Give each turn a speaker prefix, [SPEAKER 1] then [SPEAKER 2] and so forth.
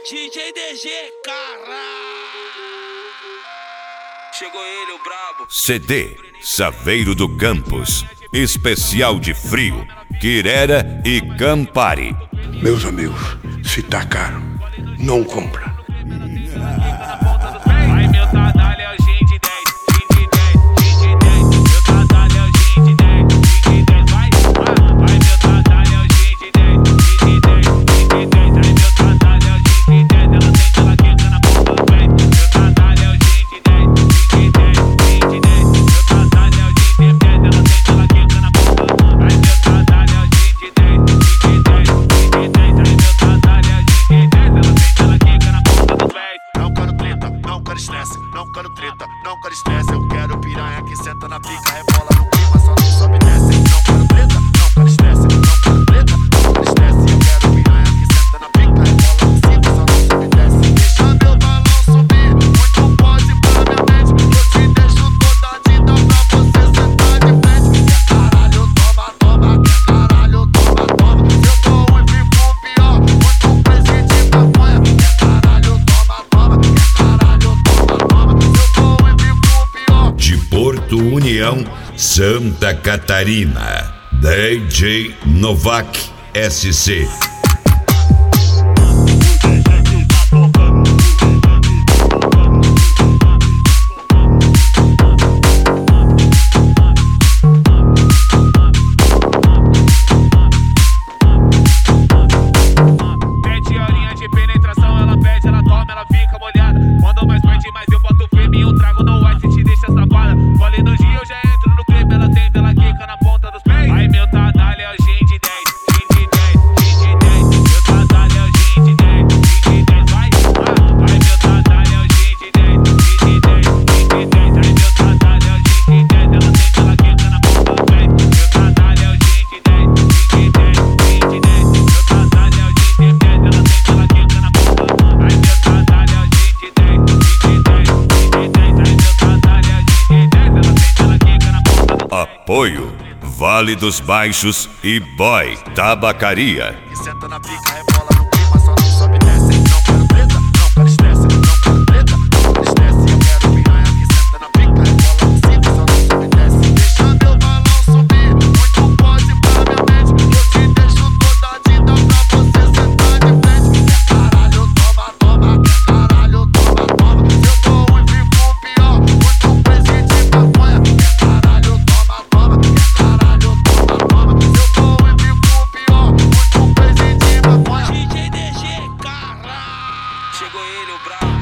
[SPEAKER 1] DJ DG, caralho. Chegou ele, o brabo.
[SPEAKER 2] CD Saveiro do Campos, especial de frio, Quirera e Campari.
[SPEAKER 3] Meus amigos, se tá caro, não compra.
[SPEAKER 4] Vai meu Tadalho é o gin de 10, gin de 10, gin de 10. Meu Tadalho é o gin de 10, gin de 10. Vai meu Tadalho é o gin de 10, gin de 10, gin de 10. Aí meu Tadalho é o gin de 10, ela sente, ela quica na ponta do pé. Meu Tadalho é o gin de 10, gin de 10, gin de 10. Meu Tadalho é o gin de 10, ela sente, ela quica na ponta do pé. Aí meu Tadalho é o gin de 10, gin de 10, gin de 10. Aí meu Tadalho é o gin de 10, ela sente, ela quica na ponta do pé.
[SPEAKER 5] Não quero treta, não quero estresse, não quero treta, não quero estresse. Eu quero piranha que senta na pica, rebola no clima, só não sobe e desce. Não quero treta, não quero estresse, não quero treta, não quero estresse. Eu quero piranha que senta na pica, rebola no cima, só não sobe e desce. Deixa meu balão subir, muito pode para minha mente. Eu te deixo toda dita pra você sentar de frente. Quer caralho, toma, toma, quer caralho, toma, toma. Eu tô ruim, fico pior, muito presente de maconha. Quer caralho, toma, toma, quer caralho, toma, toma. Eu tô ruim, fico pior.
[SPEAKER 2] De Porto União, Santa Catarina, DJ Novak SC.
[SPEAKER 4] Pede horinha de penetração, ela pede, ela toma, ela fica molhada. Quando mais pede, mais eu boto firme e um trago no ice te deixa safada. Falei no dia, eu já entro no clipe, ela senta, ela quica na ponta dos pés. Aí meu Tadalho é o gin de 10, gin de 10, gin de 10. Meu Tadalho é o gin de 10, gin de 10. Vai meu Tadalho é o gin de 10, gin de 10, gin de 10. Aí meu Tadalho é o gin de 10, ela senta, ela quica na ponta dos pés. Meu Tadalho é o gin de 10, gin de 10, gin de 10. Meu Tadalho é o gin de 10, ela senta, ela quica na ponta dos pés. Aí meu Tadalho é o gin de 10, gin de 10, gin de 10. Aí meu Tadalho é o gin de 10, ela senta, ela quica na ponta dos pés.
[SPEAKER 2] Apoio Vale dos Baixos e Boy Tabacaria.
[SPEAKER 5] Que senta na pica, rebola no clima, só não sobe e desce. Não quero treta, não quero estresse, não quero treta, não quero estresse. Eu quero piranha que senta na pica, rebola no cima, só não sobe e desce. Deixa meu balão subir, muito pode para minha mente. Eu te deixo toda dita pra você sentar de frente. Quer caralho, toma, toma, quer caralho, toma, toma. Eu tô ruim, fico pior, muito presente de maconha. Quer caralho, toma, toma, quer caralho, toma, toma. Eu tô ruim, fico pior, muito presente de maconha.
[SPEAKER 1] DJ DG, caralho. Chegou ele, o brabo.